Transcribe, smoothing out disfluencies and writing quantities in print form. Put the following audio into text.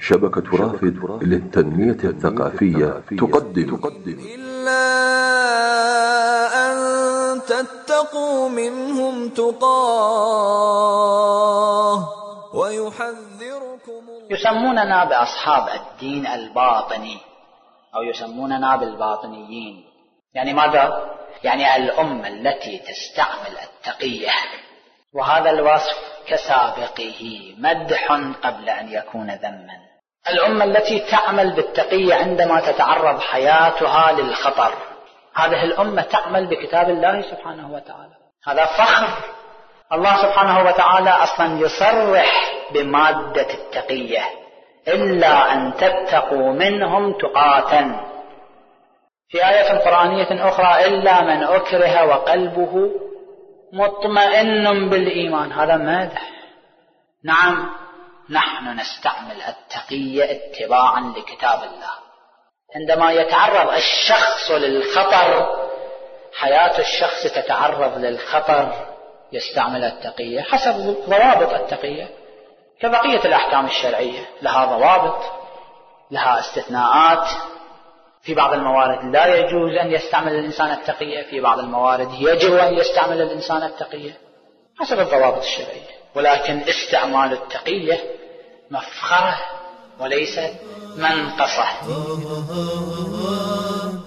شبكة رافد للتنمية الثقافية تقدم إلا أن تتقوا منهم تقاه ويحذركم. يسموننا بأصحاب الدين الباطني أو يسموننا بالباطنيين. يعني ماذا؟ يعني الأمة التي تستعمل التقية، وهذا الوصف كسابقه مدح قبل أن يكون ذما. الأمة التي تعمل بالتقية عندما تتعرض حياتها للخطر، هذه الأمة تعمل بكتاب الله سبحانه وتعالى. هذا فخر. الله سبحانه وتعالى أصلا يصرح بمادة التقية: إلا أن تتقوا منهم تقاة. في آية قرآنية أخرى: إلا من أكره وقلبه مطمئن بالإيمان. هذا مدح. نعم، نحن نستعمل التقية اتباعا لكتاب الله. عندما يتعرض الشخص للخطر، حياة الشخص تتعرض للخطر، يستعمل التقية حسب ضوابط التقية كبقية الأحكام الشرعية. لها ضوابط، لها استثناءات. في بعض الموارد لا يجوز أن يستعمل الإنسان التقية، في بعض الموارد يجب أن يستعمل الإنسان التقية حسب الضوابط الشرعية. ولكن استعمال التقية مفخرة وليست منقصة.